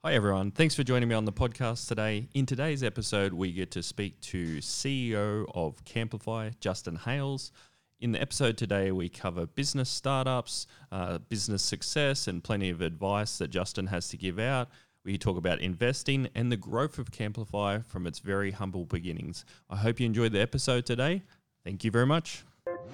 Hi everyone, thanks for joining me on the podcast today. In today's episode, we get to speak to CEO of Camplify, Justin Hales. In the episode today, we cover business startups, business success, and plenty of advice that Justin has to give out. We talk about investing and the growth of Camplify from its very humble beginnings. I hope you enjoyed the episode today. Thank you very much.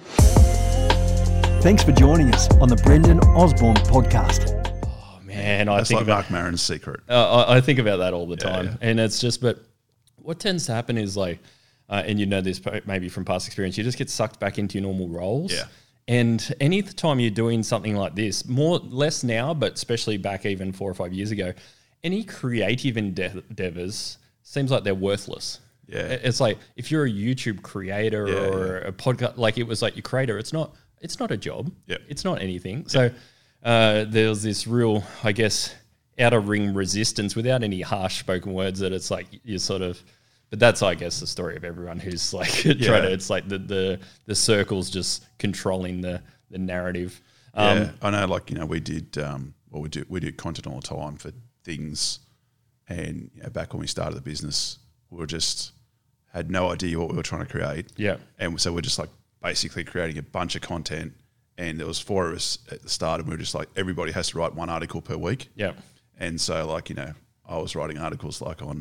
Thanks for joining us on the Brendan Osborne podcast. Man, That's like Mark Maron's secret. I think about that all the time. Yeah. And it's just, but what tends to happen is like, and you know this maybe from past experience, you just get sucked back into your normal roles. Yeah. And any time you're doing something like this, less now, but especially back even 4 or 5 years ago, any creative endeavors seems like they're worthless. Yeah. It's like if you're a YouTube creator or a podcast, like it was like your creator, it's not a job. Yeah. It's not anything. So there's this real, I guess, outer ring resistance without any harsh spoken words that it's like you sort of, but that's, I guess, the story of everyone who's like trying to, it's like the circles just controlling the narrative. I know, like, we did, we do content all the time for things. And back when we started the business, we were just had no idea what we were trying to create. Yeah. And so we're just like basically creating a bunch of content. And there was 4 of us at the start, and we were just like, everybody has to write 1 article per week. Yeah. And so, like, I was writing articles like on,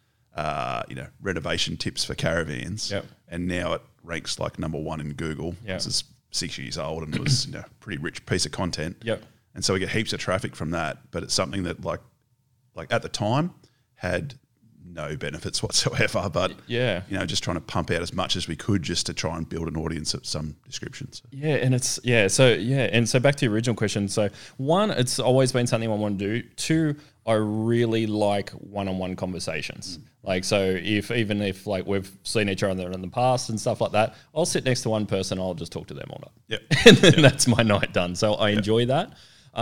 renovation tips for caravans. Yep. And now it ranks like number 1 in Google. Yep. This is 6 years old, and it was, pretty rich piece of content. Yep. And so we get heaps of traffic from that, but it's something that like at the time had no benefits whatsoever, but just trying to pump out as much as we could just to try and build an audience of some description. So. And so back to the original question. So 1, it's always been something I want to do. 2, I really like one-on-one conversations. Like, so even if like we've seen each other in the past and stuff like that, I'll sit next to one person, I'll just talk to them all night. Yep. And then that's my night done. So I enjoy that.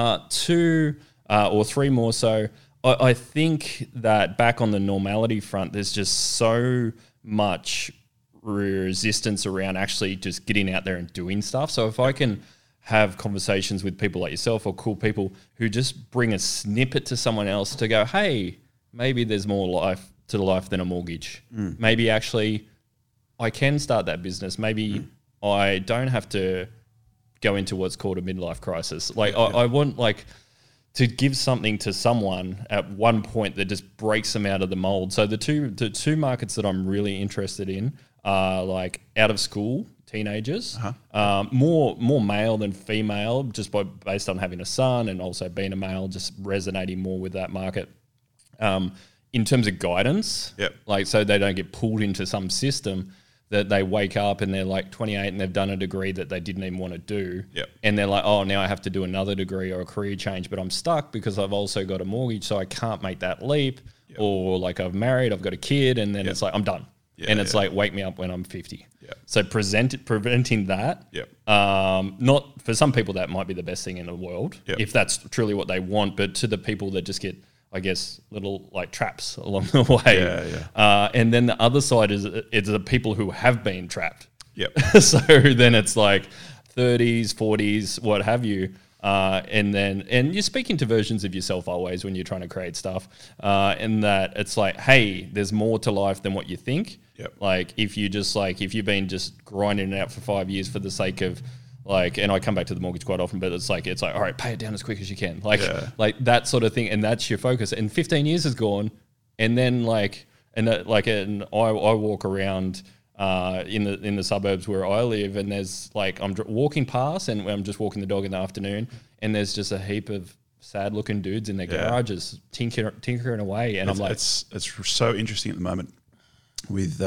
2 or 3 more so, I think that back on the normality front, there's just so much resistance around actually just getting out there and doing stuff. So if I can have conversations with people like yourself or cool people who just bring a snippet to someone else to go, hey, maybe there's more life to life than a mortgage. Maybe actually I can start that business. Maybe I don't have to go into what's called a midlife crisis. Like I want like to give something to someone at one point that just breaks them out of the mold. So the two markets that I'm really interested in are like out of school teenagers, more male than female, just based on having a son and also being a male, just resonating more with that market. In terms of guidance, like so they don't get pulled into some system that they wake up and they're like 28 and they've done a degree that they didn't even want to do. And they're like, oh, now I have to do another degree or a career change, but I'm stuck because I've also got a mortgage, so I can't make that leap. Or like I've married, I've got a kid, and then it's like, I'm done. And it's like, wake me up when I'm 50. So preventing that, not for some people that might be the best thing in the world, if that's truly what they want, but to the people that just get, I guess, little like traps along the way. And then the other side is the people who have been trapped. So then it's like 30s, 40s, what have you. And you're speaking to versions of yourself always when you're trying to create stuff. And that it's like, hey, there's more to life than what you think. Like if you've been just grinding it out for 5 years for the sake of, like, and I come back to the mortgage quite often, but it's like, all right, pay it down as quick as you can. Like that sort of thing. And that's your focus. And 15 years is gone. And then and I walk around in the suburbs where I live, and there's like, I'm walking past and I'm just walking the dog in the afternoon, and there's just a heap of sad looking dudes in their garages tinkering away. And I'm like, it's so interesting at the moment with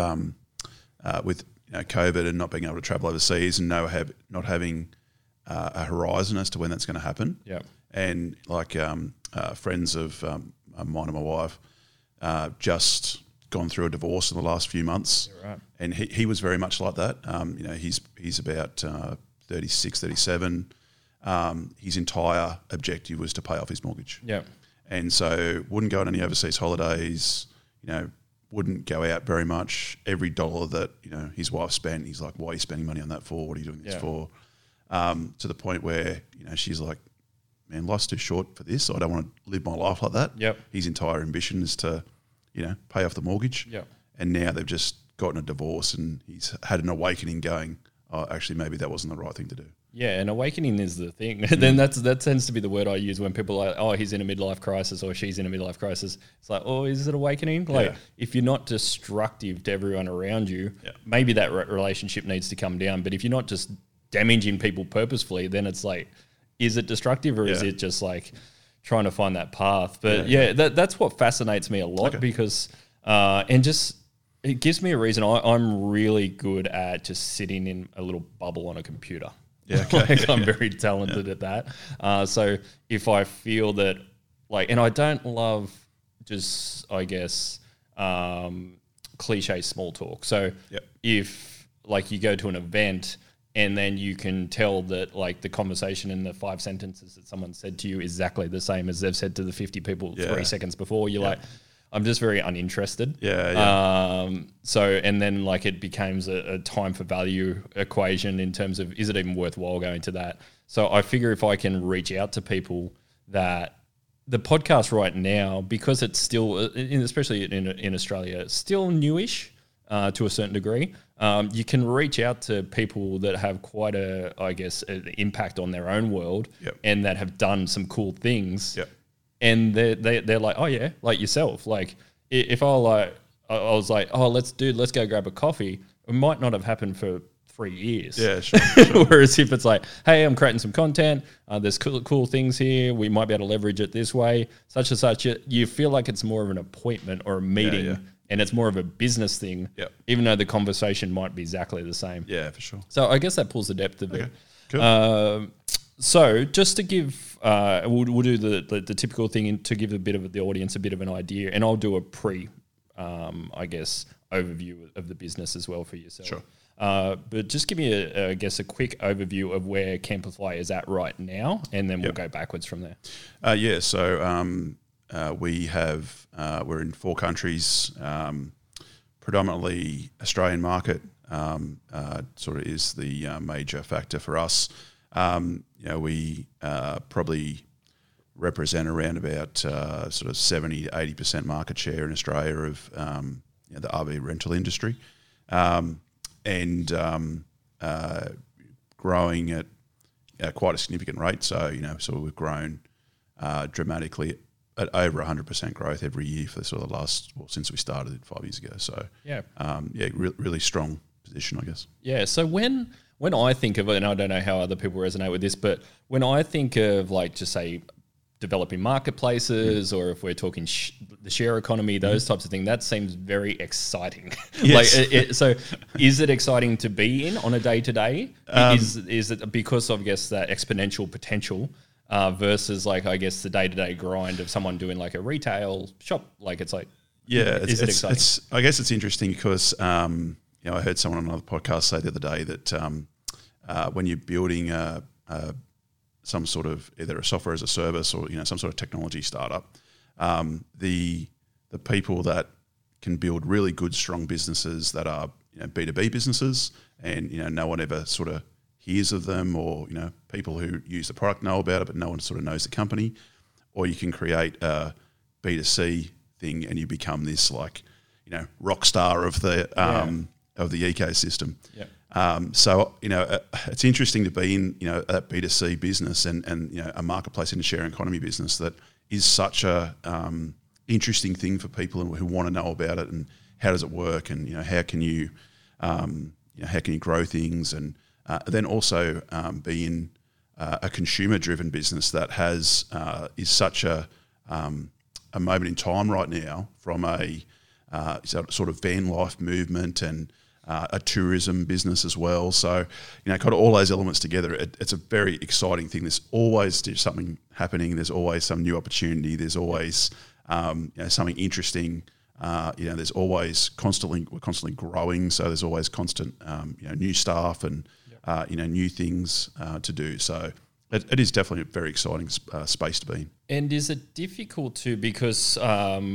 COVID and not being able to travel overseas and not having a horizon as to when that's going to happen. And like friends of mine and my wife just gone through a divorce in the last few months. And he was very much like that. He's about 36, 37. His entire objective was to pay off his mortgage. And so wouldn't go on any overseas holidays, wouldn't go out very much. Every dollar that, his wife spent, he's like, why are you spending money on that for? What are you doing this for? To the point where, she's like, man, life's too short for this. I don't want to live my life like that. Yep. His entire ambition is to, pay off the mortgage. Yep. And now they've just gotten a divorce, and he's had an awakening going, oh, actually, maybe that wasn't the right thing to do. Yeah, and awakening is the thing. Then that tends to be the word I use when people are like, oh, he's in a midlife crisis or she's in a midlife crisis. It's like, oh, is it awakening? Like, if you're not destructive to everyone around you, maybe that relationship needs to come down. But if you're not just damaging people purposefully, then it's like, is it destructive or is it just like trying to find that path? But that's what fascinates me a lot because, and just, it gives me a reason. I'm really good at just sitting in a little bubble on a computer. Yeah, okay. I'm very talented at that. So if I feel that, and I don't love just, I guess, cliche small talk. So if you go to an event and then you can tell that the conversation in the 5 sentences that someone said to you is exactly the same as they've said to the 50 people 3 seconds before, you're like, I'm just very uninterested. So, and then it becomes a time for value equation in terms of, is it even worthwhile going to that? So I figure if I can reach out to people that the podcast right now, because it's still, especially in Australia, it's still newish to a certain degree. You can reach out to people that have quite an impact on their own world and that have done some cool things. And they're like, oh yeah, like yourself. Like if I was like, oh, let's go grab a coffee. It might not have happened for 3 years. Yeah, sure. Whereas if it's like, hey, I'm creating some content. There's cool things here. We might be able to leverage it this way, such and such. You feel like it's more of an appointment or a meeting, and it's more of a business thing. Even though the conversation might be exactly the same. Yeah, for sure. So I guess that pulls the depth of it. Cool. So just to give, we'll do the typical thing to give the audience a bit of an idea, and I'll do a overview of the business as well for yourself. Sure. But just give me a quick overview of where Camplify is at right now, and then we'll go backwards from there. So we're in 4 countries, predominantly Australian market. Sort of is the major factor for us. We probably represent around about sort of 70 to 80% market share in Australia of the RV rental industry, and growing at quite a significant rate. So we've grown dramatically at over 100% growth every year for sort of the last since we started 5 years ago. So really strong position, I guess. Yeah. So when I think of it, and I don't know how other people resonate with this, but when I think of just say developing marketplaces, or if we're talking the share economy, those types of things, that seems very exciting. Yes. So is it exciting to be in on a day to day? Is it because of, I guess, that exponential potential versus the day to day grind of someone doing a retail shop? Is it exciting? I guess it's interesting because I heard someone on another podcast say the other day that when you're building some sort of either a software as a service or some sort of technology startup, the people that can build really good, strong businesses that are B2B businesses, and no one ever sort of hears of them, or people who use the product know about it, but no one sort of knows the company. Or you can create a B2C thing, and you become this rock star of the ecosystem. So it's interesting to be in that B2C business and a marketplace in a sharing economy business that is such a interesting thing for people who want to know about it, and how does it work, and how can you grow things, and then also be in a consumer driven business that is such a moment in time right now, from a sort of van life movement and a tourism business as well. So, kind of all those elements together, it's a very exciting thing. There's always something happening. There's always some new opportunity. There's always something interesting. There's always we're constantly growing. So there's always constant, new staff and, new things to do. So it is definitely a very exciting space to be in. And is it difficult because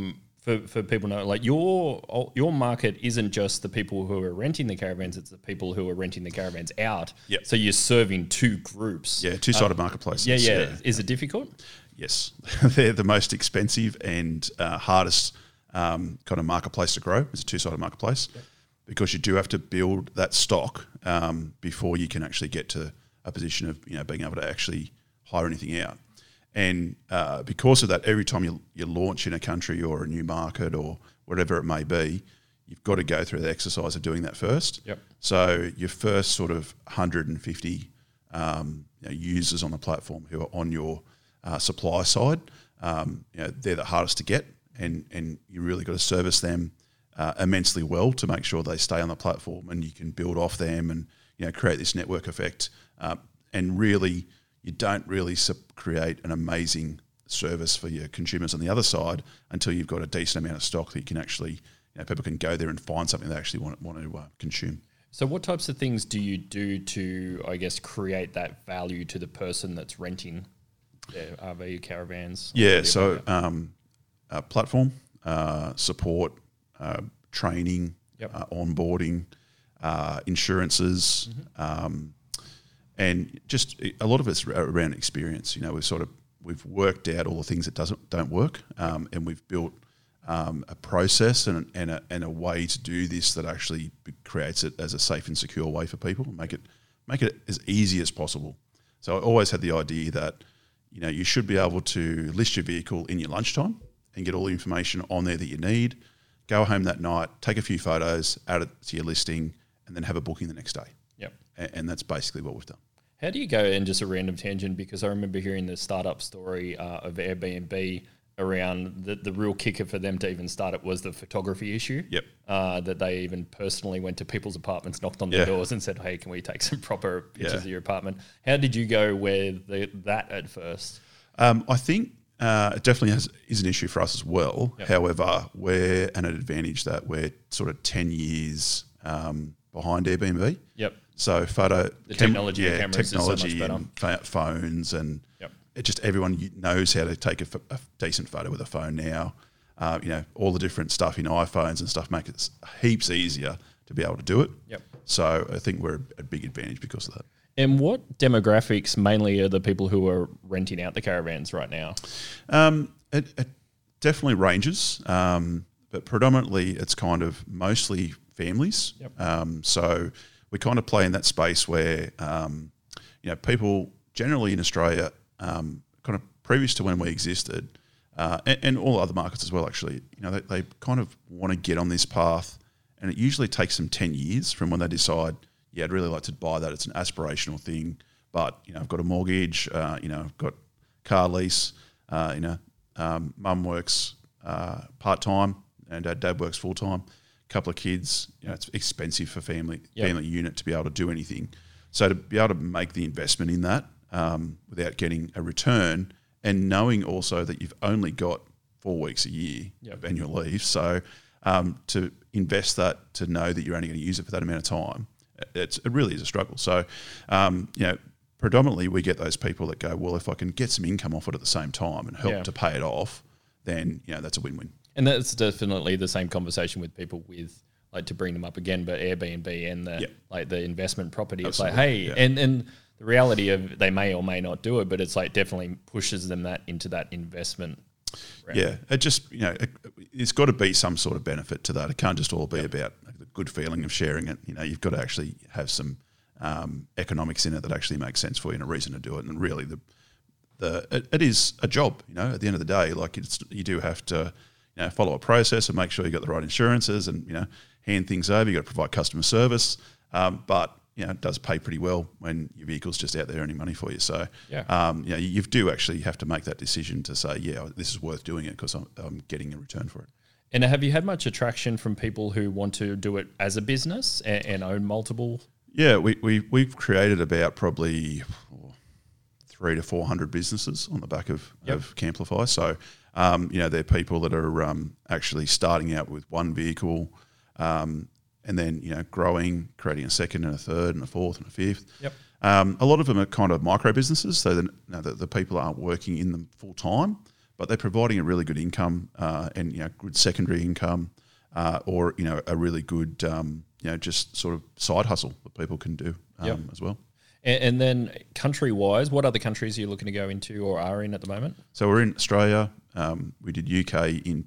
for people to know, like your market isn't just the people who are renting the caravans; it's the people who are renting the caravans out. Yep. So you're serving two groups. Yeah, two-sided marketplaces. Yeah. Is it difficult? Yes, they're the most expensive and hardest kind of marketplace to grow. It's a two-sided marketplace because you do have to build that stock before you can actually get to a position of being able to actually hire anything out. And because of that, every time you launch in a country or a new market or whatever it may be, you've got to go through the exercise of doing that first. Yep. So your first sort of 150 users on the platform who are on your supply side, they're the hardest to get, and you really got to service them immensely well to make sure they stay on the platform, and you can build off them and create this network effect. And really, you don't really create an amazing service for your consumers on the other side until you've got a decent amount of stock that you can actually, people can go there and find something they actually want to consume. So what types of things do you do to, I guess, create that value to the person that's renting their RV caravans? Yeah, so platform, support, training, onboarding, insurances, and just a lot of it's around experience. We've worked out all the things that don't work, and we've built a process and a way to do this that actually creates it as a safe and secure way for people, and make it as easy as possible. So I always had the idea that you should be able to list your vehicle in your lunchtime and get all the information on there that you need. Go home that night, take a few photos, add it to your listing, and then have a booking the next day. Yep. And that's basically what we've done. How do you go, in just a random tangent, because I remember hearing the startup story of Airbnb around the real kicker for them to even start it was the photography issue. Yep. That they even personally went to people's apartments, knocked on their doors and said, hey, can we take some proper pictures of your apartment? How did you go with that at first? I think it definitely is an issue for us as well. Yep. However, we're at an advantage that we're sort of 10 years behind Airbnb. Yep. So technology, cameras technology, is so much better. And phones, and everyone knows how to take a decent photo with a phone now. All the different stuff in iPhones and stuff make it heaps easier to be able to do it. Yep. So I think we're a big advantage because of that. And what demographics mainly are the people who are renting out the caravans right now? It definitely ranges, but predominantly it's kind of mostly families. Yep. So we kind of play in that space where people generally in Australia, kind of previous to when we existed, and all other markets as well, actually, they kind of want to get on this path, and it usually takes them 10 years from when they decide, I'd really like to buy that. It's an aspirational thing, but I've got a mortgage, I've got car lease, mum works part time and dad works full time. Couple of kids, it's expensive for family unit to be able to do anything. So to be able to make the investment in that without getting a return, and knowing also that you've only got 4 weeks a year of annual leave, so to invest that, to know that you're only going to use it for that amount of time, it really is a struggle. So predominantly we get those people that go, well, if I can get some income off it at the same time and help to pay it off, then that's a win-win. And that's definitely the same conversation with people with, like, to bring them up again, but Airbnb and the investment property. Absolutely. It's like, hey, and the reality of they may or may not do it, but it's like definitely pushes them into that investment round. Yeah, it just, it's got to be some sort of benefit to that. It can't just all be about the good feeling of sharing it. You've got to actually have some economics in it that actually makes sense for you and a reason to do it. And really, it is a job. At the end of the day, like, you do have to follow a process and make sure you got the right insurances and hand things over. You got to provide customer service, but it does pay pretty well when your vehicle's just out there earning money for you. So you do actually have to make that decision to say, this is worth doing it because I'm getting a return for it. And have you had much attraction from people who want to do it as a business and own multiple? Yeah, we've created about probably 300 to 400 businesses on the back of Camplify. So, they're people that are actually starting out with one vehicle and then, growing, creating a second and a third and a fourth and a fifth. Yep. A lot of them are kind of micro businesses, so the people aren't working in them full time, but they're providing a really good income and good secondary income, or a really good just sort of side hustle that people can do as well. And then country-wise, what other countries are you looking to go into or are in at the moment? So we're in Australia. We did UK in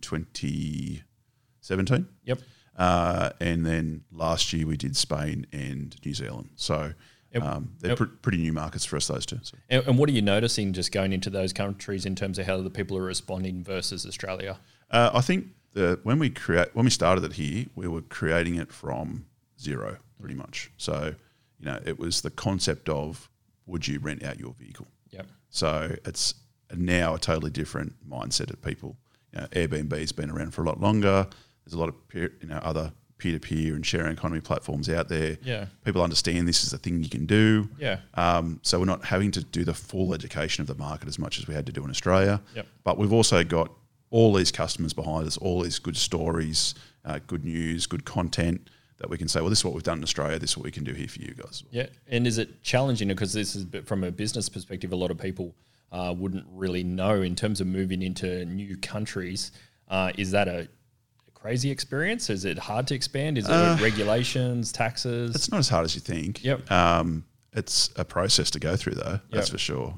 2017. Yep. And then last year we did Spain and New Zealand. So they're pretty new markets for us, those two. So. And what are you noticing just going into those countries in terms of how the people are responding versus Australia? I think when we started it here, we were creating it from zero pretty much. So, it was the concept of, would you rent out your vehicle? Yep. So it's now a totally different mindset of people. Airbnb's been around for a lot longer. There's a lot of other peer-to-peer and sharing economy platforms out there. Yeah. People understand this is a thing you can do. Yeah. So we're not having to do the full education of the market as much as we had to do in Australia. Yep. But we've also got all these customers behind us, all these good stories, good news, good content that we can say, well, this is what we've done in Australia, this is what we can do here for you guys. Yeah, and is it challenging? Because this is from a business perspective, a lot of people wouldn't really know in terms of moving into new countries. Is that a crazy experience? Is it hard to expand? Is it regulations, taxes? It's not as hard as you think. Yep. It's a process to go through, though, that's for sure.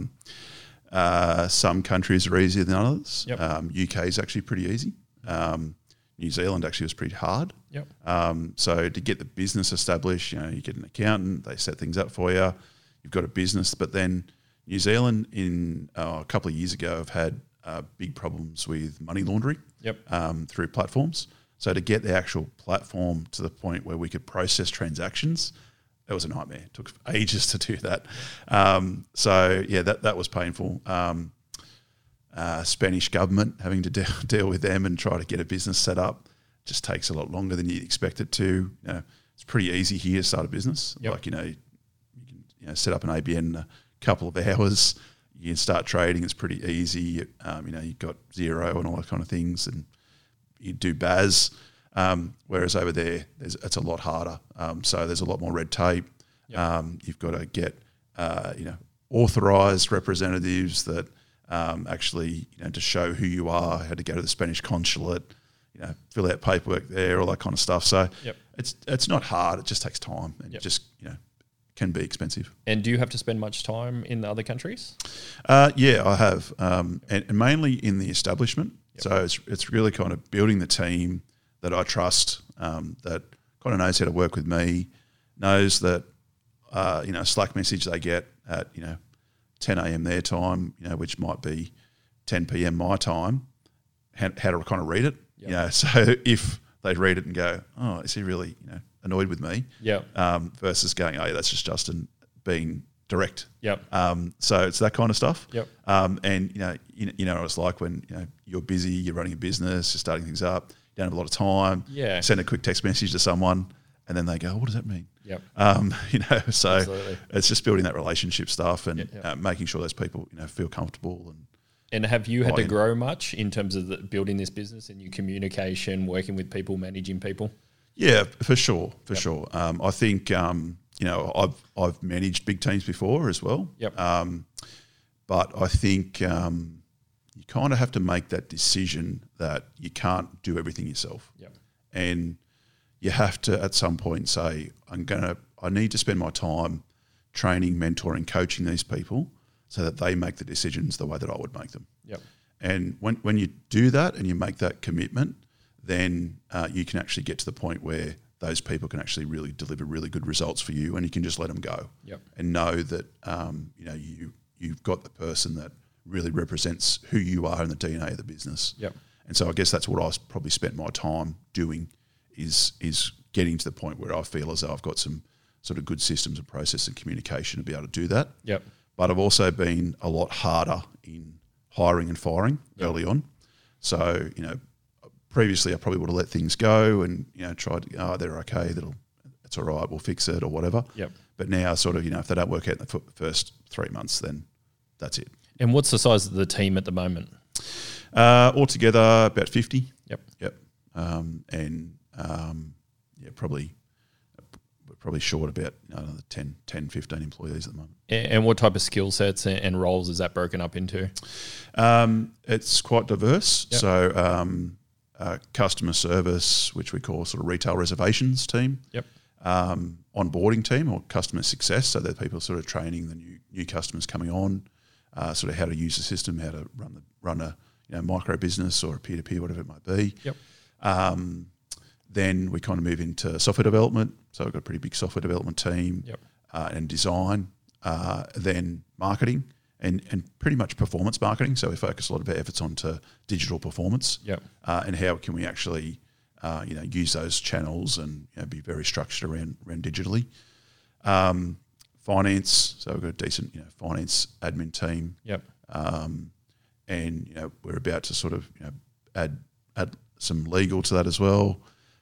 Some countries are easier than others. Yep. UK is actually pretty easy. New Zealand actually was pretty hard. Yep. So to get the business established, you get an accountant, they set things up for you. You've got a business, but then New Zealand a couple of years ago have had big problems with money laundering through platforms. So to get the actual platform to the point where we could process transactions, it was a nightmare. It took ages to do that. That was painful. Spanish government, having to deal with them and try to get a business set up just takes a lot longer than you'd expect it to. It's pretty easy here to start a business. Yep. You can set up an ABN in a couple of hours. You can start trading. It's pretty easy. You've got Xero and all that kind of things, and you do BAS. Whereas over there, it's a lot harder. So there's a lot more red tape. Yep. You've got to get authorised representatives that actually to show who you are. Had to go to the Spanish consulate, fill out paperwork there, all that kind of stuff. So it's not hard. It just takes time, and it just can be expensive. And do you have to spend much time in the other countries? Yeah, I have, and mainly in the establishment. Yep. So it's really kind of building the team that I trust, that kind of knows how to work with me, knows that Slack message they get at 10 a.m. their time, which might be 10 p.m. my time, how to kind of read it. Yep. So if they read it and go, oh, is he really annoyed with me? Yeah. Versus going, oh, yeah, that's just Justin being direct. Yep. So it's that kind of stuff. Yep. And what it's like when you're busy, you're running a business, you're starting things up, you don't have a lot of time. Yeah. Send a quick text message to someone, and then they go, what does that mean? Yep. So Absolutely. It's just building that relationship stuff and making sure those people feel comfortable. And have you had to grow much in terms of building this business and your communication, working with people, managing people? Yeah, for sure. I think I've managed big teams before as well. Yep. But I think you kind of have to make that decision that you can't do everything yourself. Yep. And you have to at some point say, I need to spend my time training, mentoring, coaching these people so that they make the decisions the way that I would make them. Yep. And when you do that and you make that commitment, then you can actually get to the point where those people can actually really deliver really good results for you, and you can just let them go. Yep. And know that you've got the person that really represents who you are and the DNA of the business. Yep. And so I guess that's what I've probably spent my time doing is getting to the point where I feel as though I've got some sort of good systems and process and communication to be able to do that. Yep. But I've also been a lot harder in hiring and firing early on. So, previously I probably would have let things go and, tried to, they're okay, it's all right, we'll fix it or whatever. Yep. But now sort of, if they don't work out in the first 3 months, then that's it. And what's the size of the team at the moment? Altogether about 50. Yep. Yep. Probably probably short about another 10, 15 employees at the moment. And what type of skill sets and roles is that broken up into? It's quite diverse. Yep. So customer service, which we call sort of retail reservations team. Yep. Onboarding team or customer success. So that people sort of training the new customers coming on, sort of how to use the system, how to run a micro business or a peer-to-peer, whatever it might be. Yep. Then we kind of move into software development. So we've got a pretty big software development team. Yep. And design. Then marketing and pretty much performance marketing. So we focus a lot of our efforts onto digital performance. Yep. And how can we actually use those channels and be very structured around digitally. Finance. So we've got a decent finance admin team. Yep. And we're about to sort of add some legal to that as well.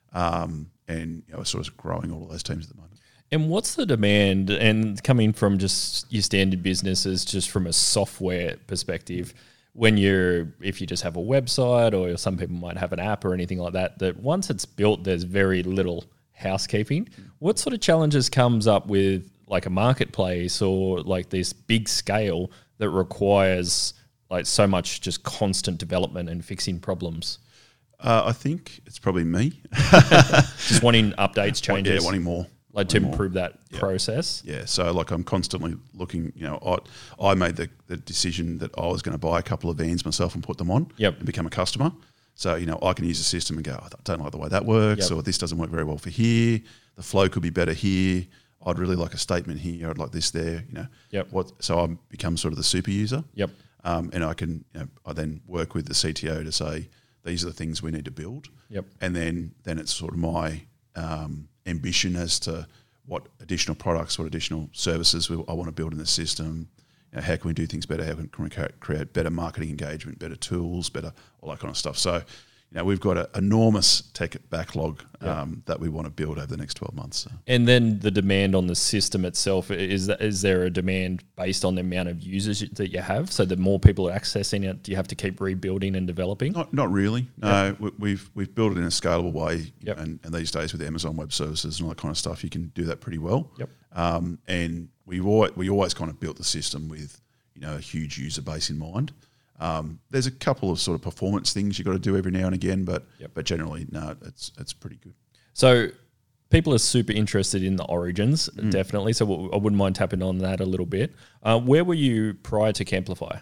And we're sort of growing all of those teams at the moment. And what's the demand, and coming from just your standard businesses, just from a software perspective, if you just have a website, or some people might have an app or anything like that, that once it's built, there's very little housekeeping. What sort of challenges comes up with like a marketplace or like this big scale that requires like so much just constant development and fixing problems? I think it's probably me. Just wanting updates, changes. Yeah, wanting more. Like to improve that process. Yeah, so like I'm constantly looking, I made the decision that I was going to buy a couple of vans myself and put them on and become a customer. So, I can use the system and go, I don't like the way that works, or this doesn't work very well for here. The flow could be better here. I'd really like a statement here. I'd like this there, So I become sort of the super user. Yep. And I can, I then work with the CTO to say, these are the things we need to build. Yep. And then it's sort of my ambition as to what additional products, what additional services I want to build in the system. How can we do things better? How can we create better marketing engagement, better tools, better all that kind of stuff. So, we've got an enormous tech backlog that we want to build over the next 12 months. So. And then the demand on the system itself, is there a demand based on the amount of users that you have? So the more people are accessing it, do you have to keep rebuilding and developing? Not really. No, we've built it in a scalable way. Yep. And these days with Amazon Web Services and all that kind of stuff, you can do that pretty well. Yep. And we always kind of built the system with a huge user base in mind. There's a couple of sort of performance things you've got to do every now and again, but generally, no, it's pretty good. So people are super interested in the origins, definitely. So I wouldn't mind tapping on that a little bit. Where were you prior to Camplify?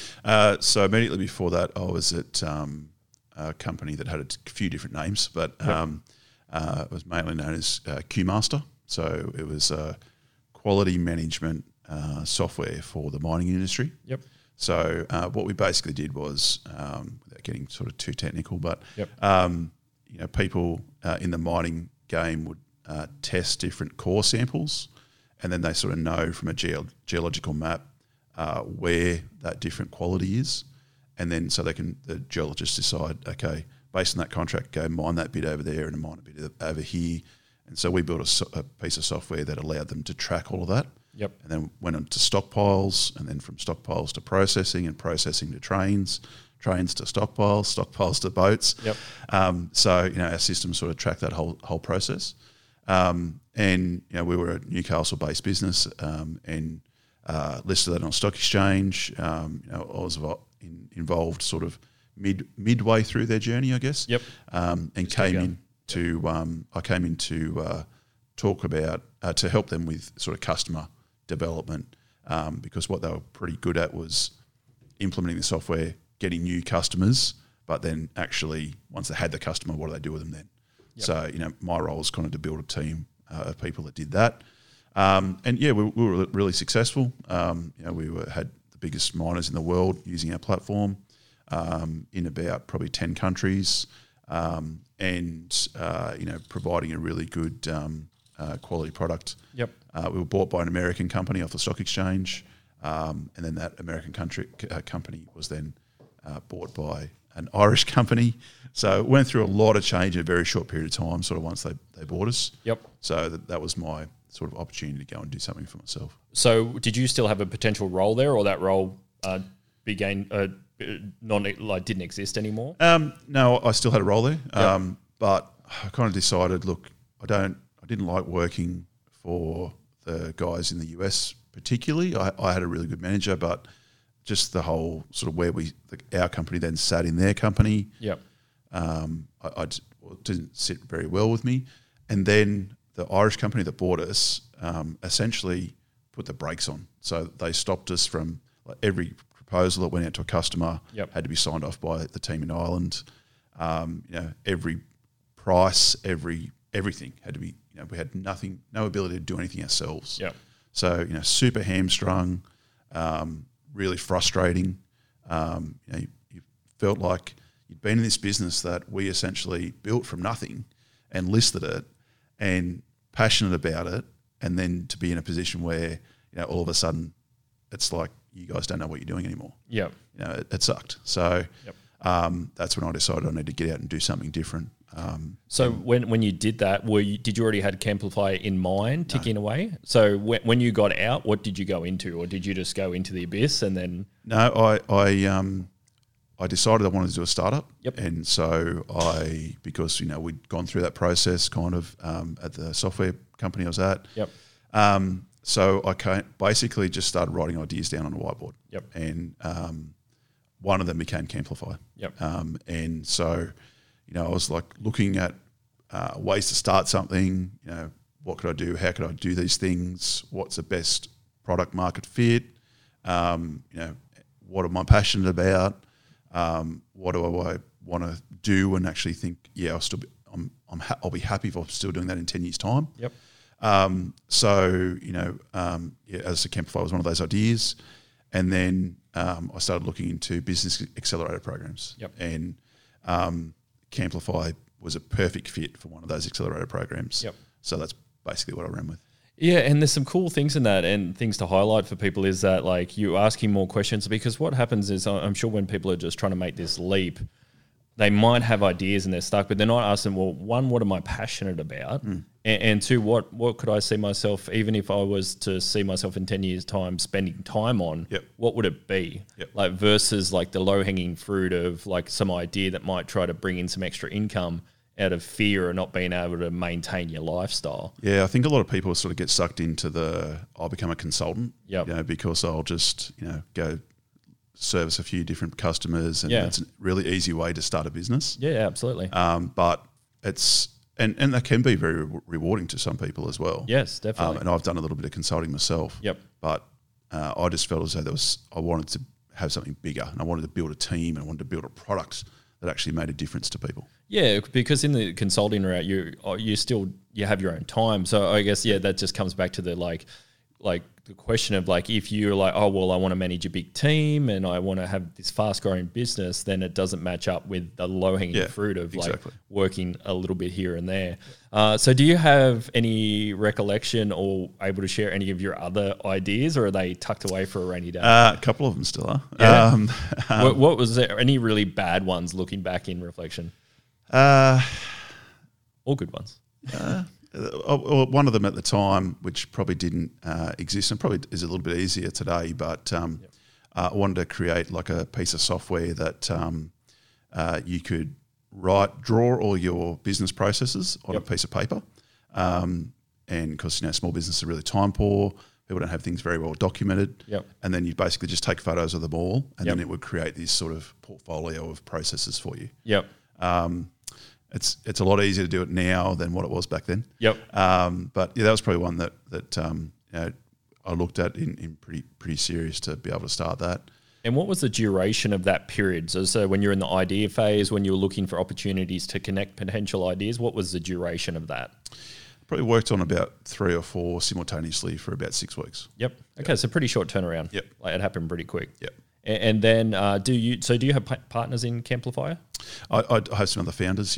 So immediately before that, I was at a company that had a few different names, but it was mainly known as QMaster. So it was quality management software for the mining industry. Yep. So what we basically did was, without getting sort of too technical, but people in the mining game would test different core samples, and then they sort of know from a geological map where that different quality is, and then so the geologists decide, okay, based on that contract, go mine that bit over there and mine a bit over here, and so we built a piece of software that allowed them to track all of that. Yep. And then went on to stockpiles, and then from stockpiles to processing, and processing to trains to stockpiles to boats. Yep. So our system sort of tracked that whole process. And we were a Newcastle-based business, and listed that on stock exchange. I was involved sort of midway through their journey, I guess. Yep. And I came in to talk about to help them with sort of customer development, because what they were pretty good at was implementing the software, getting new customers, but then actually once they had the customer, what do they do with them then? Yep. So my role was kind of to build a team of people that did that, we were really successful. We had the biggest miners in the world using our platform in about probably 10 countries, providing a really good quality product. Yep. We were bought by an American company off the stock exchange, and then that American company was then bought by an Irish company. So went through a lot of change in a very short period of time, sort of once they bought us. Yep. So that was my sort of opportunity to go and do something for myself. So did you still have a potential role there, or that role didn't exist anymore? No, I still had a role there, Yep. but I kind of decided, look, I didn't like working for the guys in the US particularly. I had a really good manager, but just the whole sort of where our company then sat in their company, didn't sit very well with me. And then the Irish company that bought us essentially put the brakes on. So they stopped us from every proposal that went out to a customer had to be signed off by the team in Ireland. Every price, everything had to be. We had no ability to do anything ourselves. Yep. So super hamstrung, really frustrating. You felt like you'd been in this business that we essentially built from nothing and listed it, and passionate about it, and then to be in a position where all of a sudden it's like you guys don't know what you're doing anymore. Yeah, it sucked. So that's when I decided I need to get out and do something different. So when you did that, did you already had Camplify in mind ticking away? So when you got out, what did you go into, or did you just go into the abyss and then? No, I decided I wanted to do a startup. Yep. And so because we'd gone through that process kind of at the software company I was at. Yep. So I basically just started writing ideas down on a whiteboard. Yep. And one of them became Camplify. Yep. And so, I was like looking at ways to start something. What could I do? How could I do these things? What's the best product market fit? What am I passionate about? What do I want to do and actually think? Yeah, I'll be happy if I'm still doing that in 10 years' time. Yep. So as a Camplify was one of those ideas, and then I started looking into business accelerator programs. Yep. And Camplify was a perfect fit for one of those accelerator programs. Yep. So that's basically what I ran with. Yeah, and there's some cool things in that, and things to highlight for people is that like you asking more questions, because what happens is I'm sure when people are just trying to make this leap, they might have ideas and they're stuck, but they're not asking, well, one, what am I passionate about? And two, what could I see myself, even if I was to see myself in 10 years' time spending time on, what would it be? Like versus like the low-hanging fruit of like some idea that might try to bring in some extra income out of fear of not being able to maintain your lifestyle. Yeah, I think a lot of people sort of get sucked into I'll become a consultant, because I'll just, go service a few different customers, and it's a really easy way to start a business. Yeah, absolutely. But it's, and that can be very rewarding to some people as well. Yes, definitely. And I've done a little bit of consulting myself. Yep. But I just felt as though I wanted to have something bigger, and I wanted to build a team, and I wanted to build a product that actually made a difference to people. Yeah, because in the consulting route, you have your own time. So I guess that just comes back to the like the question of like, if you're like, oh well, I want to manage a big team and I want to have this fast growing business, then it doesn't match up with the low hanging fruit of like working a little bit here and there. So do you have any recollection or able to share any of your other ideas, or are they tucked away for a rainy day? A couple of them still are. Yeah. What was there? Any really bad ones looking back in reflection? All good ones. One of them at the time, which probably didn't exist and probably is a little bit easier today, but I wanted to create like a piece of software that you could draw all your business processes on a piece of paper. And because small businesses are really time poor, people don't have things very well documented. And then you basically just take photos of them all, and then it would create this sort of portfolio of processes for you. It's a lot easier to do it now than what it was back then. But that was probably one that I looked at in pretty serious to be able to start that. And what was the duration of that period? So when you're in the idea phase, when you were looking for opportunities to connect potential ideas, what was the duration of that? Probably worked on about 3 or 4 simultaneously for about 6 weeks. Okay, so pretty short turnaround. Like it happened pretty quick. And then do you have partners in Camplify? I have some other founders,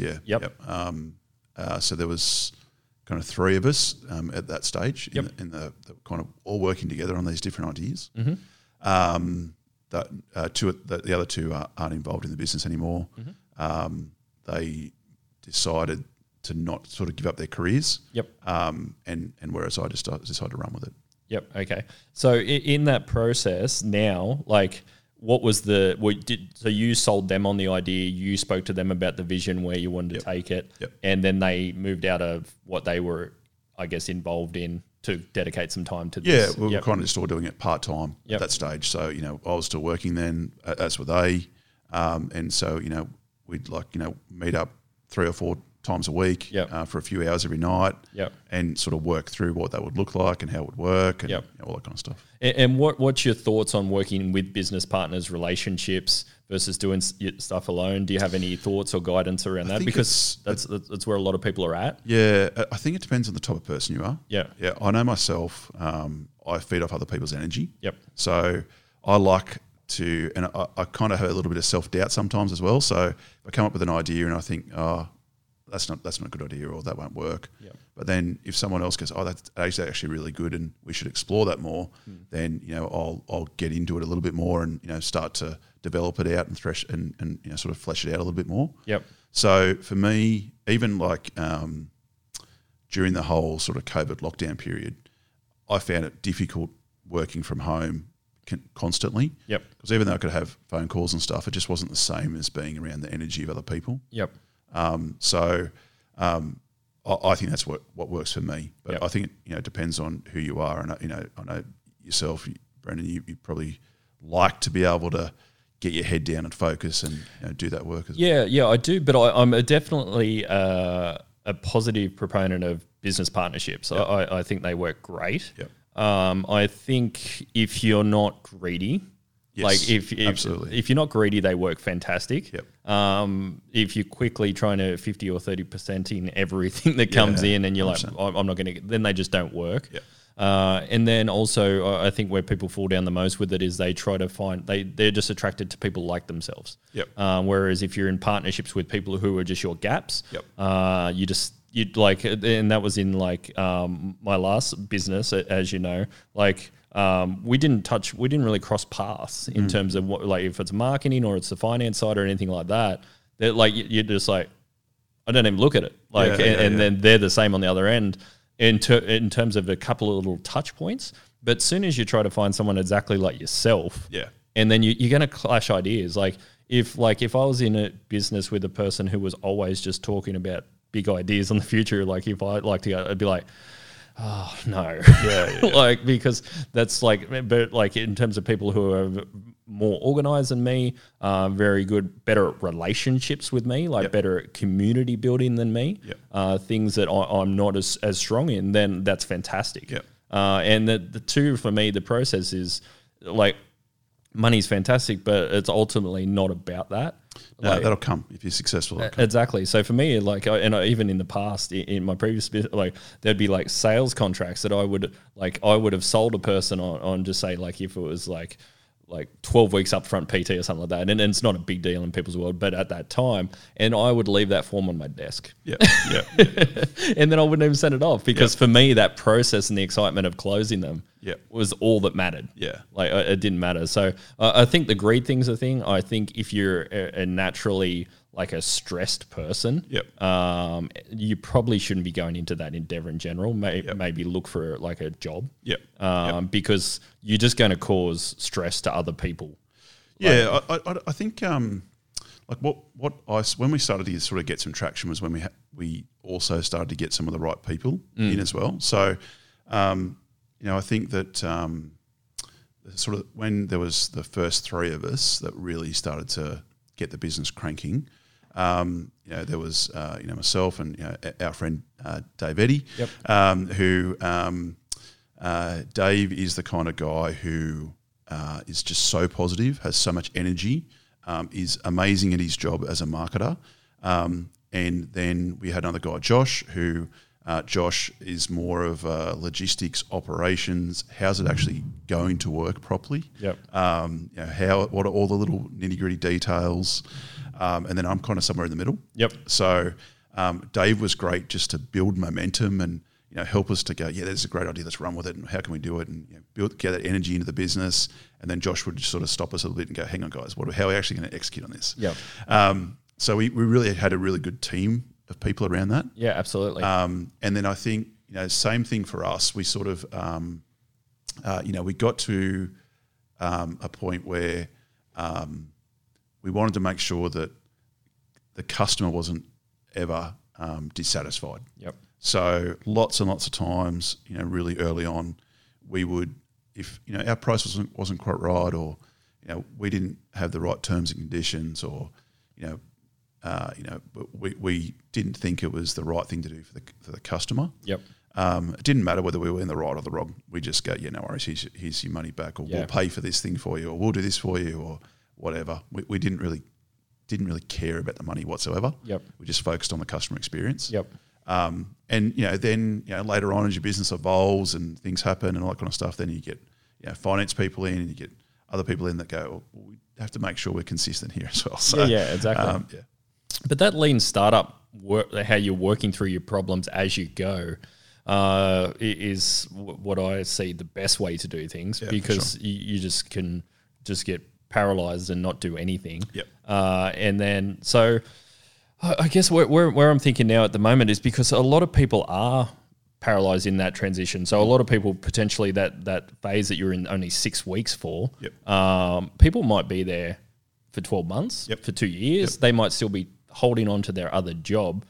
so there was kind of 3 of us at that stage in the kind of all working together on these different ideas. The other 2 aren't involved in the business anymore. They decided to not sort of give up their careers. And whereas I just decided to run with it. Okay. So in that process now, like, what was so you sold them on the idea, you spoke to them about the vision where you wanted to take it, and then they moved out of what they were, I guess, involved in to dedicate some time to Yeah, this. we were kind of just all doing it part-time at that stage. So, I was still working then, as were they. And so, we'd meet up 3 or 4 times a week for a few hours every night and sort of work through what that would look like and how it would work and all that kind of stuff. And what's your thoughts on working with business partners, relationships versus doing stuff alone? Do you have any thoughts or guidance around that? Because that's where a lot of people are at. Yeah, I think it depends on the type of person you are. Yeah. Yeah, I know myself, I feed off other people's energy. Yep. So I like to, and I kind of have a little bit of self-doubt sometimes as well. So if I come up with an idea and I think, that's not a good idea, or that won't work. Yep. But then if someone else goes, that's actually really good and we should explore that more, then I'll get into it a little bit more and start to develop it out and thresh and sort of flesh it out a little bit more. Yep. So for me, even like during the whole sort of COVID lockdown period, I found it difficult working from home constantly. Yep. Because even though I could have phone calls and stuff, it just wasn't the same as being around the energy of other people. Yep. I think that's what works for me. But Yep. I think it depends on who you are, and I know yourself, Brendan. You probably like to be able to get your head down and focus and do that work as well. Yeah, I do. But I'm definitely a positive proponent of business partnerships. Yep. I think they work great. Yep. I think if you're not greedy. Yes, like absolutely. If you're not greedy, they work fantastic. Yep. If you're quickly trying to 50 or 30% in everything that comes in, and you're 100%. like, I'm not going to, then they just don't work. Yep. And then also, I think where people fall down the most with it is they try to find they're just attracted to people like themselves. Yep. Whereas if you're in partnerships with people who are just your gaps, Yep. you'd like, and that was in like my last business, as you know, like. We didn't really cross paths in terms of what, like if it's marketing or it's the finance side or anything like that. They're like, you're just like, I don't even look at it. Like, then they're the same on the other end in terms of a couple of little touch points. But as soon as you try to find someone exactly like yourself, and then you're going to clash ideas. Like if I was in a business with a person who was always just talking about big ideas on the future, like if I'd like to go, I'd be like, oh no, like because that's like, but like in terms of people who are more organized than me, very good, better at relationships with me, like better at community building than me, things that I'm not as strong in, then that's fantastic. And the two for me, the process is like money's fantastic, but it's ultimately not about that. No, Like, that'll come if you're successful. exactly. So for me, like, even in the past, in my previous business, like, there'd be like sales contracts that I would have sold a person on just say like if it was like 12 weeks upfront PT or something like that, and it's not a big deal in people's world, but at that time, and I would leave that form on my desk. And then I wouldn't even send it off because for me, that process and the excitement of closing them was all that mattered. Like it didn't matter. So I think the greed thing's a thing. I think if you're a naturally like a stressed person, you probably shouldn't be going into that endeavor in general. Maybe look for like a job. Because you're just going to cause stress to other people. I think like when we started to sort of get some traction was when we also started to get some of the right people in as well. So I think that sort of when there was the first 3 of us that really started to get the business cranking. There was myself and our friend Dave Eddy, who Dave is the kind of guy who is just so positive, has so much energy, is amazing at his job as a marketer. And then we had another guy, Josh, who Josh is more of logistics, operations. How's it actually going to work properly? What are all the little nitty gritty details? And then I'm kind of somewhere in the middle. So Dave was great just to build momentum and help us to go, there's a great idea, let's run with it, and how can we do it, and get that energy into the business. And then Josh would just sort of stop us a little bit and go, hang on guys, how are we actually going to execute on this? So we really had a really good team of people around that. Absolutely. And then I think, same thing for us. We sort of, we got to a point where we wanted to make sure that the customer wasn't ever dissatisfied. So lots and lots of times, really early on, we would, if our price wasn't quite right, or we didn't have the right terms and conditions, or but we didn't think it was the right thing to do for the customer. Yep. It didn't matter whether we were in the right or the wrong. We just go, no worries, here's your money back, or we'll pay for this thing for you, or we'll do this for you, or whatever. We didn't really care about the money whatsoever. Yep. We just focused on the customer experience. Yep. And then later on, as your business evolves and things happen and all that kind of stuff, then you get finance people in, and you get other people in that go, well, we have to make sure we're consistent here as well. So, yeah, exactly. But that lean startup work, how you're working through your problems as you go, is what I see the best way to do things, because you just can just get paralyzed and not do anything. Yep. And then, so I guess where I'm thinking now at the moment is because a lot of people are paralyzed in that transition. So a lot of people potentially that phase that you're in only 6 weeks for, people might be there for 12 months, for 2 years. They might still be holding on to their other job.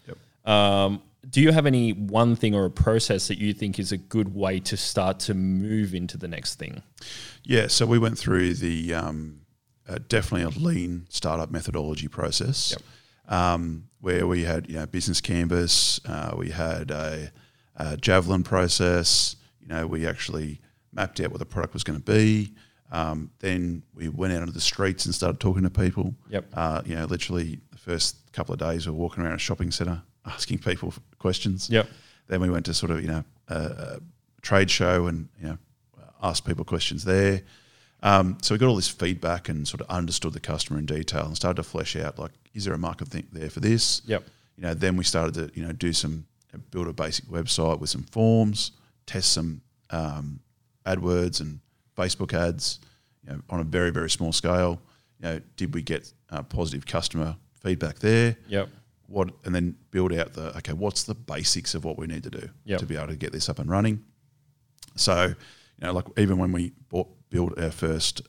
Do you have any one thing or a process that you think is a good way to start to move into the next thing? Yeah, so we went through the definitely a lean startup methodology process, where we had business canvas, we had a Javelin process. We actually mapped out what the product was going to be. Then we went out into the streets and started talking to people. Literally the first couple of days we were walking around a shopping centre asking people questions. Then we went to sort of a trade show and asked people questions there. So we got all this feedback and sort of understood the customer in detail and started to flesh out, like, is there a market there for this? Then we started to do build a basic website with some forms, test some AdWords and Facebook ads, on a very, very small scale. Did we get positive customer feedback there? And then build out what's the basics of what we need to do to be able to get this up and running. So, like even when we built our first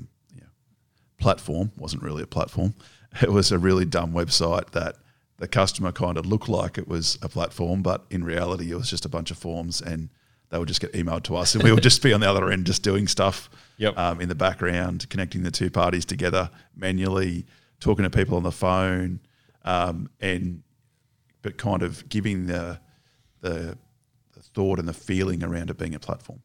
platform, wasn't really a platform. It was a really dumb website that the customer kind of looked like it was a platform, but in reality it was just a bunch of forms, and they would just get emailed to us, and we would just be on the other end just doing stuff in the background, connecting the two parties together manually, talking to people on the phone, but kind of giving the thought and the feeling around it being a platform.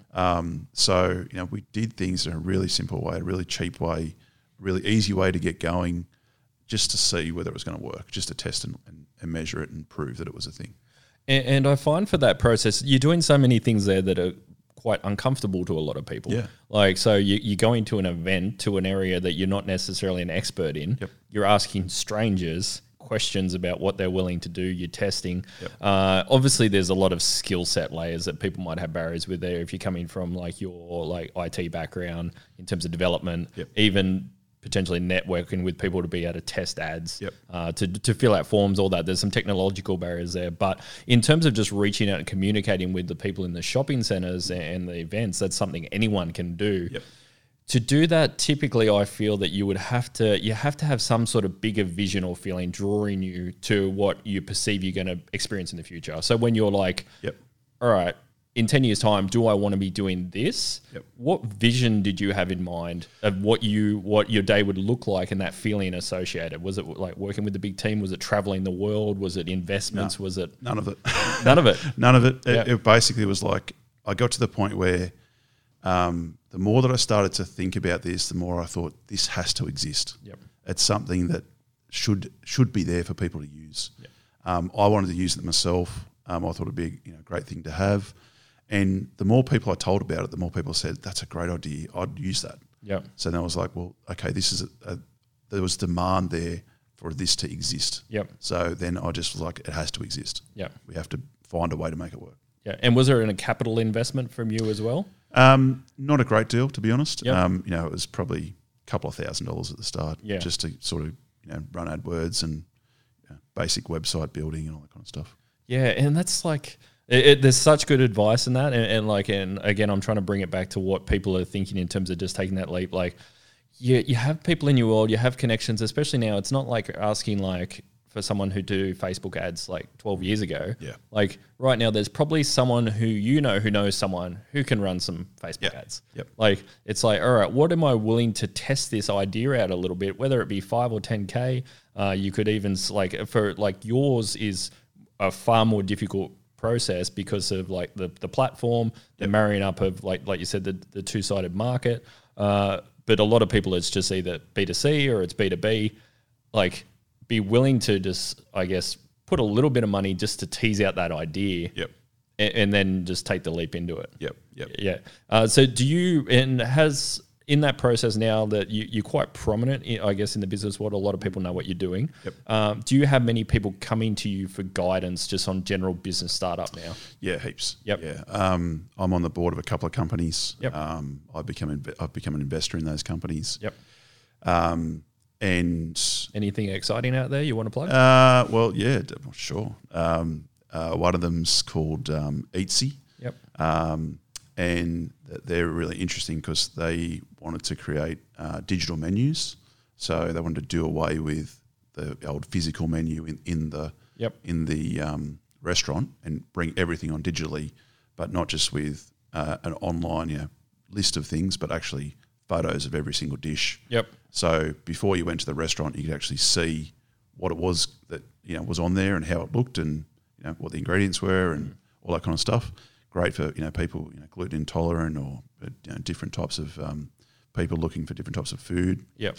So we did things in a really simple way, a really cheap way, really easy way to get going, just to see whether it was going to work, just to test and measure it and prove that it was a thing. And I find for that process, you're doing so many things there that are quite uncomfortable to a lot of people. Like, so you go into an event, to an area that you're not necessarily an expert in. You're asking strangers questions about what they're willing to do. You're testing. Obviously, there's a lot of skill set layers that people might have barriers with there. If you're coming from your IT background in terms of development, even potentially networking with people to be able to test ads, to fill out forms, all that. There's some technological barriers there. But in terms of just reaching out and communicating with the people in the shopping centres and the events, that's something anyone can do. To do that, typically I feel that you have to have some sort of bigger vision or feeling drawing you to what you perceive you're going to experience in the future. So when you're like, all right, in 10 years' time, do I want to be doing this? What vision did you have in mind of what your day would look like and that feeling associated? Was it like working with the big team? Was it traveling the world? Was it investments? Was it none of it? None of it. None of it. It basically was like, I got to the point where the more that I started to think about this, the more I thought this has to exist. It's something that should be there for people to use. I wanted to use it myself. I thought it'd be a great thing to have. And the more people I told about it, the more people said, that's a great idea. I'd use that. So then I was like, well, okay, this is there was demand there for this to exist. So then I just was like, it has to exist. We have to find a way to make it work. And was there a capital investment from you as well? Not a great deal, to be honest. It was probably a couple of $1,000s at the start, just to sort of run AdWords and basic website building and all that kind of stuff. And that's like, there's such good advice in that, and again, I'm trying to bring it back to what people are thinking in terms of just taking that leap. Like, you have people in your world, you have connections, especially now. It's not like asking like for someone who do Facebook ads like 12 years ago. Yeah. Like right now, there's probably someone who knows someone who can run some Facebook ads. Yep. Like it's like, all right, what am I willing to test this idea out a little bit, whether it be 5 or 10K? You could even yours is a far more difficult process because of like the platform, the marrying up of like you said, the two-sided market. But a lot of people, it's just either B2C or it's B2B. Like, be willing to just, I guess, put a little bit of money just to tease out that idea. Yep. And then just take the leap into it. Yep. Yeah. So do you, and has in that process now that you're quite prominent, I guess, in the business world, a lot of people know what you're doing. Yep. Do you have many people coming to you for guidance just on general business startup now? Yeah, heaps. Yep. Yeah. I'm on the board of a couple of companies. Yep. I've become an investor in those companies. Yep. And anything exciting out there you want to plug? well, yeah, sure. One of them's called Eatsy. Yep. And they're really interesting because they wanted to create digital menus. So they wanted to do away with the old physical menu in the restaurant and bring everything on digitally, but not just with an online list of things, but actually photos of every single dish. Yep. So before you went to the restaurant, you could actually see what it was that was on there and how it looked and what the ingredients were and all that kind of stuff. Great for people gluten intolerant or different types of people looking for different types of food. Yep.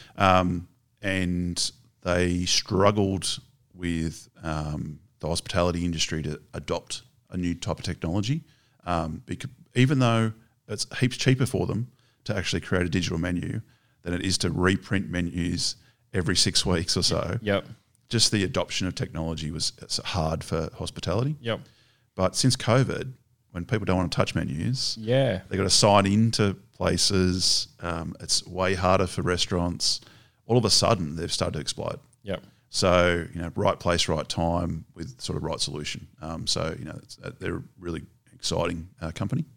And they struggled with the hospitality industry to adopt a new type of technology, because even though it's heaps cheaper for them to actually create a digital menu than it is to reprint menus every 6 weeks or so. Yep. Just the adoption of technology was hard for hospitality. Yep. But since COVID, when people don't want to touch menus, Yeah. they got to sign into places. It's way harder for restaurants. All of a sudden, they've started to explode. Yep. So, right place, right time with sort of right solution. They're a really exciting company.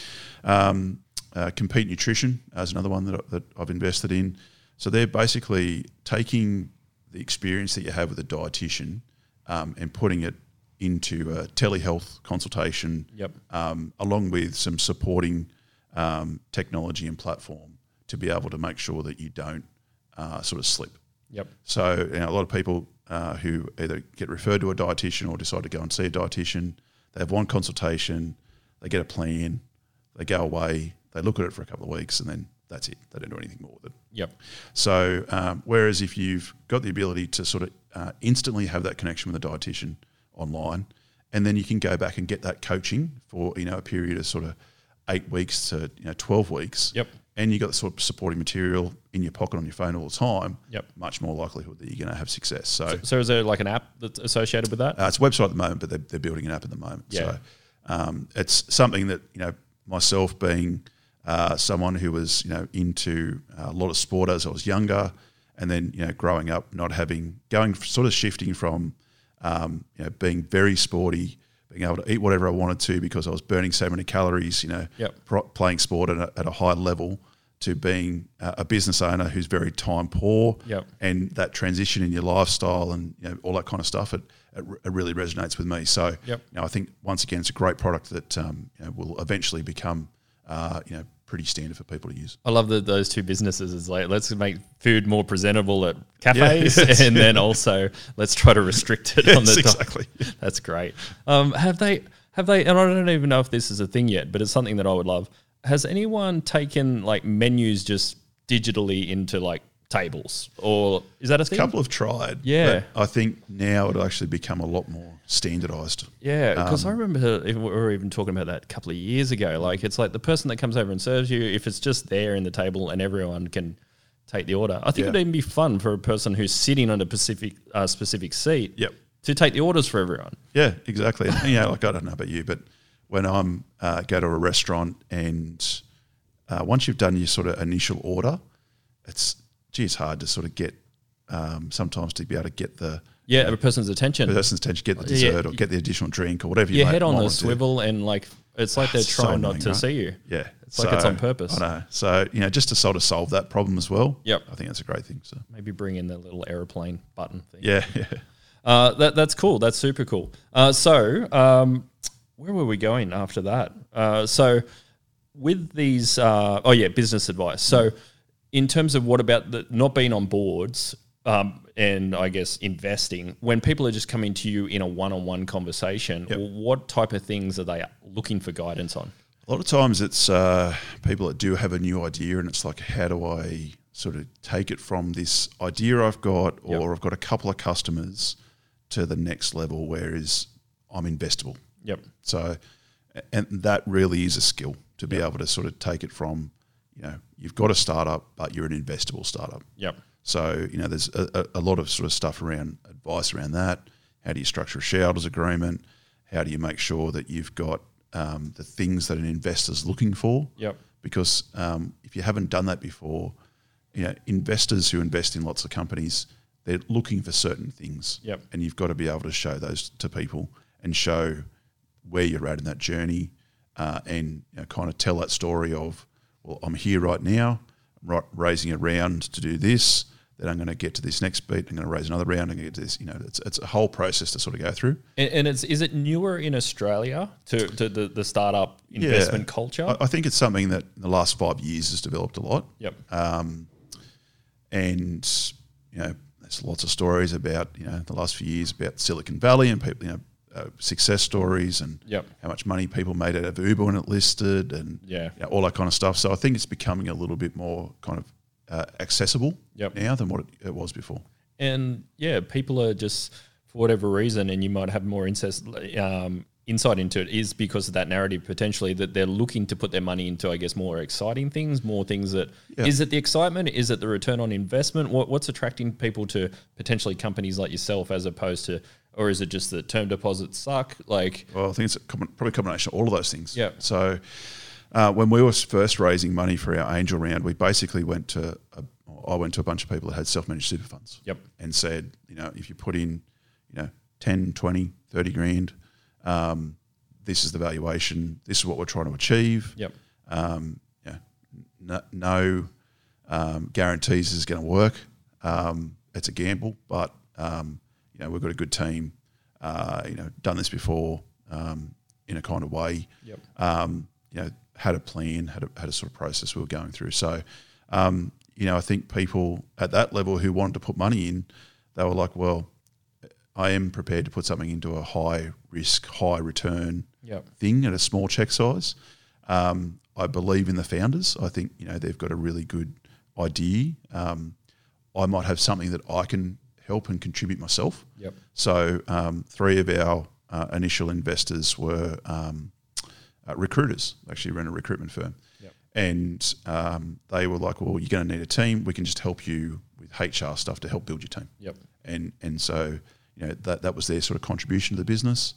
Compete Nutrition is another one that I've invested in. So they're basically taking the experience that you have with a dietitian and putting it into a telehealth consultation, Yep. Along with some supporting technology and platform to be able to make sure that you don't sort of slip. Yep. So a lot of people who either get referred to a dietitian or decide to go and see a dietitian, they have one consultation, they get a plan, they go away, they look at it for a couple of weeks, and then that's it. They don't do anything more with it. Yep. So whereas if you've got the ability to sort of instantly have that connection with a dietitian online, and then you can go back and get that coaching for a period of sort of 8 weeks to 12 weeks. Yep. And you got the sort of supporting material in your pocket on your phone all the time. Yep. Much more likelihood that you're going to have success. So is there like an app that's associated with that? It's a website at the moment, but they're building an app at the moment. Yeah. So it's something that myself being someone who was into a lot of sport as I was younger, and then growing up shifting from being very sporty, being able to eat whatever I wanted to because I was burning so many calories, playing sport at a high level, to being a business owner who's very time poor, and that transition in your lifestyle and all that kind of stuff, it really resonates with me. So I think once again it's a great product that will eventually become pretty standard for people to use. I love that those two businesses is like, let's make food more presentable at cafes, and then also let's try to restrict it on the exactly. That's great. Have they? And I don't even know if this is a thing yet, but it's something that I would love. Has anyone taken like menus just digitally into like tables, or is that a thing? A couple have tried. Yeah. But I think now it'll actually become a lot more standardised. Yeah, because I remember we were even talking about that a couple of years ago. Like, it's like the person that comes over and serves you, if it's just there in the table and everyone can take the order. I think it'd even be fun for a person who's sitting on a specific seat to take the orders for everyone. Yeah, exactly. And, like, I don't know about you, but when I'm go to a restaurant and once you've done your sort of initial order, it's hard to sort of get sometimes to be able to get the a person's attention. Get the dessert or get the additional drink or whatever. Your head on the swivel and like it's like they're trying not to see you. Yeah, it's like it's on purpose. I know. So just to sort of solve that problem as well. Yep. I think that's a great thing. So maybe bring in the little airplane button thing. Yeah. That's cool. That's super cool. Where were we going after that? So with these, business advice. So in terms of what about the not being on boards and I guess investing, when people are just coming to you in a one-on-one conversation, what type of things are they looking for guidance on? A lot of times it's people that do have a new idea and it's like, how do I sort of take it from this idea I've got, or I've got a couple of customers to the next level where I'm investable. Yep. So, and that really is a skill to be able to sort of take it from, you've got a startup, but you're an investable startup. Yep. So, there's a lot of sort of stuff around advice around that. How do you structure a shareholders agreement? How do you make sure that you've got the things that an investor's looking for? Yep. Because if you haven't done that before, investors who invest in lots of companies, they're looking for certain things. Yep. And you've got to be able to show those to people and show where you're at in that journey and kind of tell that story of, well, I'm here right now, I'm raising a round to do this, then I'm going to get to this next beat, I'm going to raise another round, I'm going to get to this. It's a whole process to sort of go through. And is it newer in Australia to the startup investment culture? I think it's something that in the last 5 years has developed a lot. Yep. And there's lots of stories about the last few years about Silicon Valley and people success stories and how much money people made out of Uber when it listed and all that kind of stuff. So I think it's becoming a little bit more kind of accessible now than what it was before. And people are just, for whatever reason, and you might have more insight into it, is because of that narrative potentially that they're looking to put their money into, I guess, more exciting things, more things that, is it the excitement? Is it the return on investment? What's attracting people to potentially companies like yourself as opposed to, or is it just that term deposits suck? Well, I think it's probably a combination of all of those things. Yeah. So when we were first raising money for our angel round, we basically I went to a bunch of people that had self-managed super funds. Yep. And said, if you put in, 10, 20, 30 grand, this is the valuation, this is what we're trying to achieve. Yep. No guarantees this is going to work. It's a gamble, but we've got a good team. Done this before in a kind of way. Yep. Had a plan, had a sort of process we were going through. So, I think people at that level who wanted to put money in, they were like, well, I am prepared to put something into a high risk, high return thing at a small check size. I believe in the founders. I think, they've got a really good idea. I might have something that I can help and contribute myself. Yep. So 3 of our initial investors were recruiters, actually ran a recruitment firm. Yep. And they were like, well, you're going to need a team. We can just help you with HR stuff to help build your team. Yep. And so, that was their sort of contribution to the business.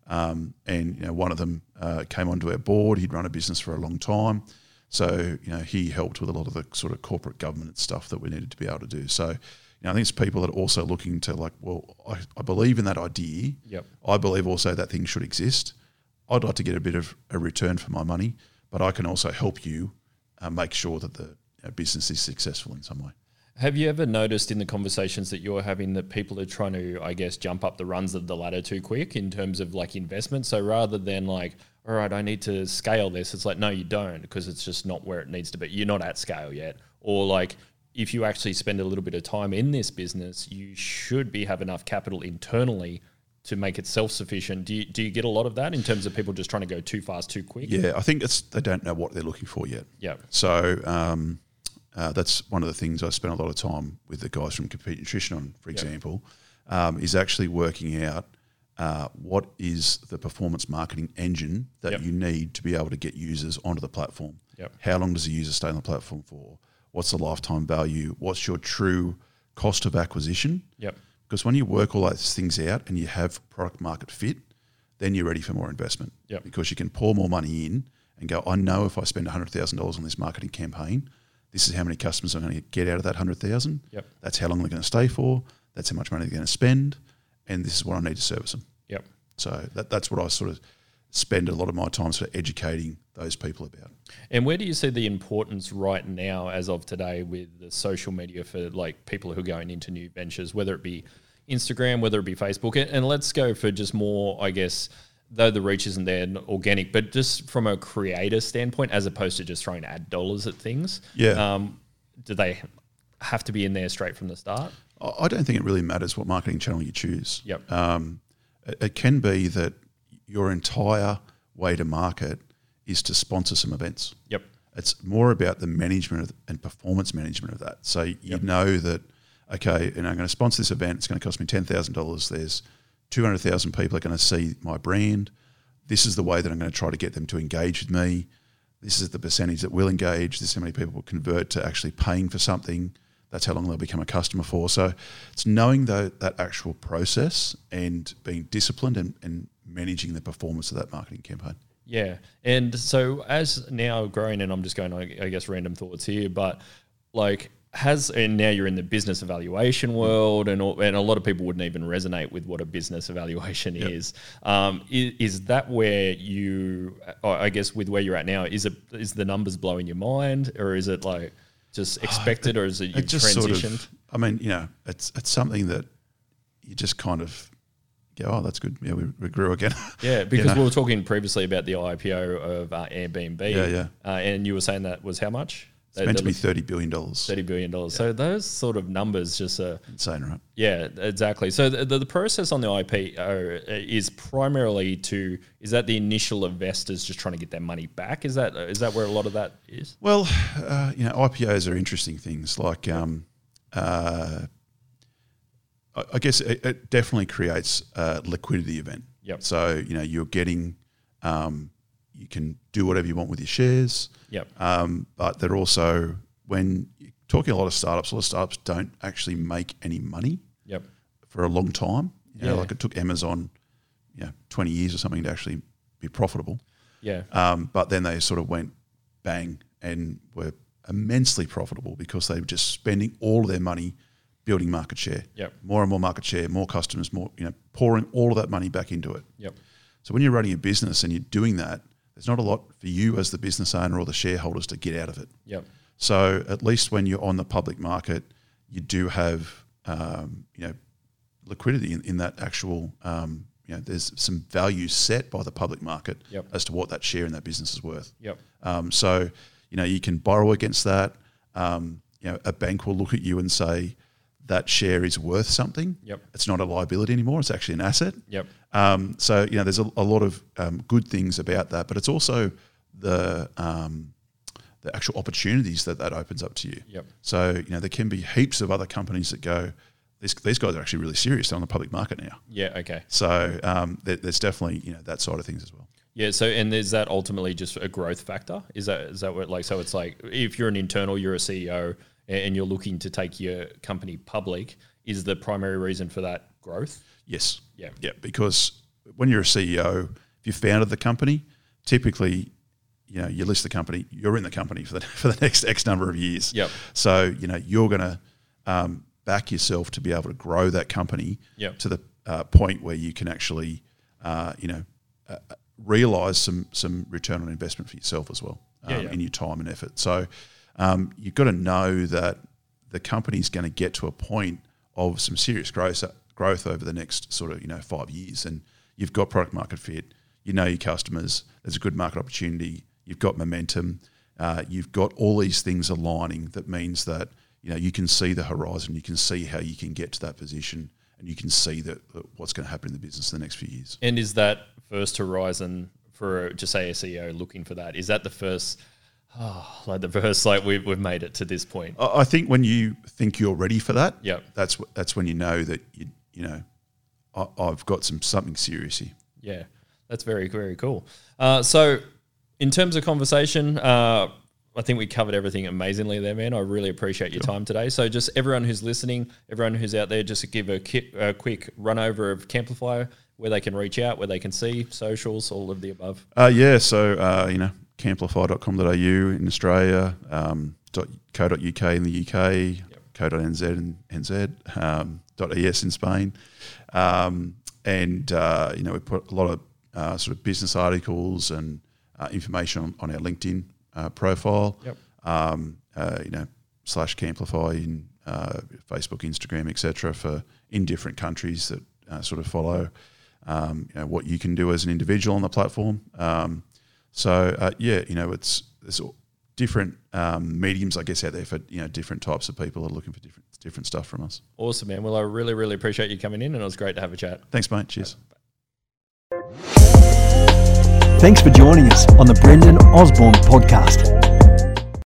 One of them came onto our board. He'd run a business for a long time. So, he helped with a lot of the sort of corporate governance stuff that we needed to be able to do. So, I think it's people that are also looking to like, well, I believe in that idea. Yep. I believe also that thing should exist. I'd like to get a bit of a return for my money, but I can also help you make sure that the business is successful in some way. Have you ever noticed in the conversations that you're having that people are trying to, I guess, jump up the runs of the ladder too quick in terms of like investment? So rather than like, all right, I need to scale this, it's like, no, you don't, because it's just not where it needs to be. You're not at scale yet. Or like, if you actually spend a little bit of time in this business, you should have enough capital internally to make it self-sufficient. Do you get a lot of that in terms of people just trying to go too fast, too quick? Yeah, I think they don't know what they're looking for yet. Yeah. So that's one of the things I spent a lot of time with the guys from Compete Nutrition on, for example, is actually working out what is the performance marketing engine that you need to be able to get users onto the platform. Yep. How long does a user stay on the platform for? What's the lifetime value? What's your true cost of acquisition? Yep. Because when you work all those things out and you have product market fit, then you're ready for more investment. Yep. Because you can pour more money in and go, I know if I spend $100,000 on this marketing campaign, this is how many customers I'm going to get out of that 100,000. Yep. That's how long they're going to stay for. That's how much money they're going to spend. And this is what I need to service them. Yep. So that's what I sort of spend a lot of my time sort of educating those people about. And where do you see the importance right now, as of today, with the social media for like people who are going into new ventures, whether it be Instagram, whether it be Facebook, and let's go for just more, I guess, though the reach isn't there, organic, but just from a creator standpoint, as opposed to just throwing ad dollars at things. Yeah. Do they have to be in there straight from the start? I don't think it really matters what marketing channel you choose. Yep. It can be that your entire way to market is to sponsor some events. Yep. It's more about the management and performance management of that. So you know that, okay, and I'm going to sponsor this event. It's going to cost me $10,000. There's 200,000 people are going to see my brand. This is the way that I'm going to try to get them to engage with me. This is the percentage that will engage. This is how many people will convert to actually paying for something. That's how long they'll become a customer for. So it's knowing that actual process and being disciplined and managing the performance of that marketing campaign. Yeah. And so as now growing, and I'm just going, I guess, random thoughts here, but like and now you're in the business evaluation world, and a lot of people wouldn't even resonate with what a business evaluation is. Is that where you, I guess with where you're at now, is the numbers blowing your mind, or is it like just expected, or is it you've transitioned? Sort of, I mean, it's something that you just kind of go, oh, that's good. Yeah, we grew again. Yeah, because we were talking previously about the IPO of Airbnb. Yeah. And you were saying that was how much? It's meant to be $30 billion. $30 billion. Yeah. So those sort of numbers just are... insane, right? Yeah, exactly. So the process on the IPO is primarily is that the initial investors just trying to get their money back? Is that where a lot of that is? Well, IPOs are interesting things. Like, I guess it definitely creates a liquidity event. Yep. So, you're getting... you can do whatever you want with your shares. Yep. But they're also, when you're talking a lot of startups don't actually make any money. Yep. For a long time. Like it took Amazon, 20 years or something to actually be profitable. Yeah. But then they sort of went bang and were immensely profitable because they were just spending all of their money building market share. Yep. More and more market share, more customers, more, pouring all of that money back into it. Yep. So when you're running a business and you're doing that, there's not a lot for you as the business owner or the shareholders to get out of it. Yep. So at least when you're on the public market, you do have, liquidity in that actual, there's some value set by the public market as to what that share in that business is worth. Yep. So, you can borrow against that. A bank will look at you and say that share is worth something. Yep. It's not a liability anymore. It's actually an asset. Yep. So, there's a lot of good things about that, but it's also the actual opportunities that opens up to you. Yep. So, there can be heaps of other companies that go, these guys are actually really serious. They're on the public market now. Yeah, okay. So there's definitely, that side of things as well. Yeah, so and is that ultimately just a growth factor? Is that what, like, so it's like if you're an internal, you're a CEO and you're looking to take your company public, is the primary reason for that growth? Yes. Yeah. Yeah, because when you're a CEO, if you founded the company, typically, you list the company, you're in the company for the next X number of years. Yep. So, you're going to back yourself to be able to grow that company to the point where you can actually, realise some return on investment for yourself as well in your time and effort. So you've got to know that the company's going to get to a point of some serious growth over the next sort of 5 years, and you've got product market fit, your customers, there's a good market opportunity, you've got momentum, you've got all these things aligning. That means that you can see the horizon, you can see how you can get to that position, and you can see that what's going to happen in the business in the next few years. And is that first horizon for, just say, a CEO looking for that? Is that the first, we've made it to this point? I think when you think you're ready for that, that's when you know that I've got something serious here. Yeah, that's very, very cool. So in terms of conversation, I think we covered everything amazingly there, man. I really appreciate your time today. So just everyone who's listening, everyone who's out there, just to give a quick run over of Camplify, where they can reach out, where they can see, socials, all of the above. So, camplify.com.au in Australia, .co.uk in the UK, co.nz in NZ, .es in Spain. We put a lot of sort of business articles and information on our LinkedIn profile, /Camplify in Facebook, Instagram, etc. for in different countries that sort of follow what you can do as an individual on the platform. There's different mediums, I guess, out there for different types of people that are looking for different stuff from us. Awesome, man. Well, I really, really appreciate you coming in, and it was great to have a chat. Thanks, mate. Cheers. Thanks for joining us on the Brendan Osborne Podcast.